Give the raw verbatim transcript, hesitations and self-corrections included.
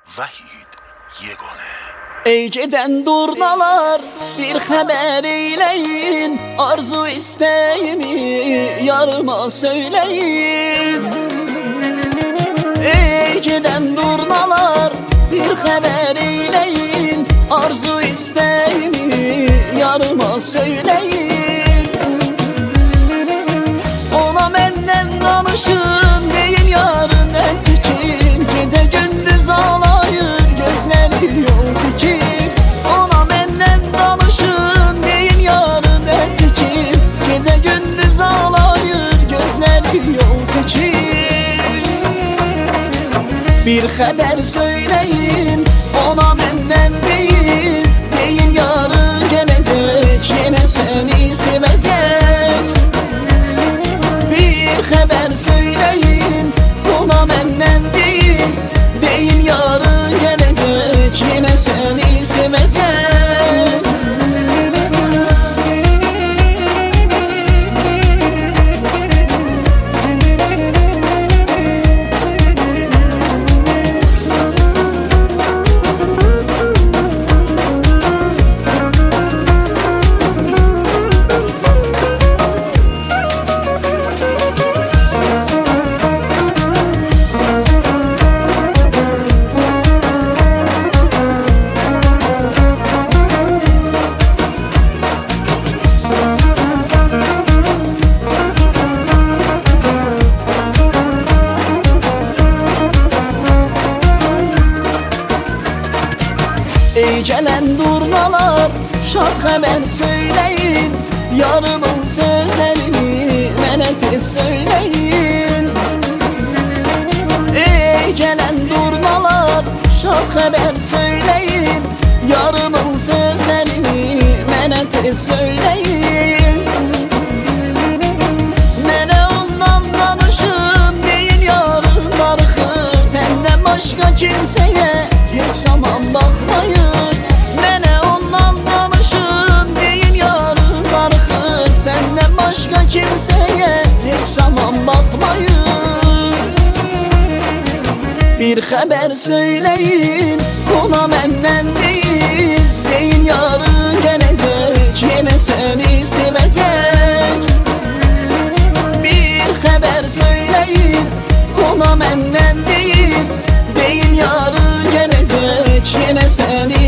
Vahid Yegane. Ey geden durnalar, bir haber eyleyin, arzu isteğimi yarıma söyleyin. Ey giden durnalar, bir haber eyleyin, arzu isteğimi yarıma söyleyin. Ona benden danışın deyin, yarın etikin, gece gündüz ağlayır gözleri yol tikin. Ona benden danışın deyin, yarın etikin, gece gündüz ağlayır gözleri yol tikin. Bir haber söyleyin ona benden değil, deyin yarın gelecek yine seni sevecek. Bir haber söyleyin ona benden değil, deyin yarın gelecek yine seni sevecek. Ey gelen durnalar, şad haber söyleyin, yarımın sözlerini mənə tez söyleyin. Ey gelen durnalar, şad haber söyleyin, yarımın sözlerini mənə tez söyleyin. Mənə ondan danışın deyin, yarın darıxır senden başka kimseye hiç zaman bakmayın. Mənə ondan danışın deyin, yarın darıxır senden başka kimseye hiç zaman bakmayın. Bir haber söyleyin ona benden değil, deyin yarın gelecek yine seni sevecek. Bir haber söyleyin ona benden değil, deyin yarın gelecek yine seni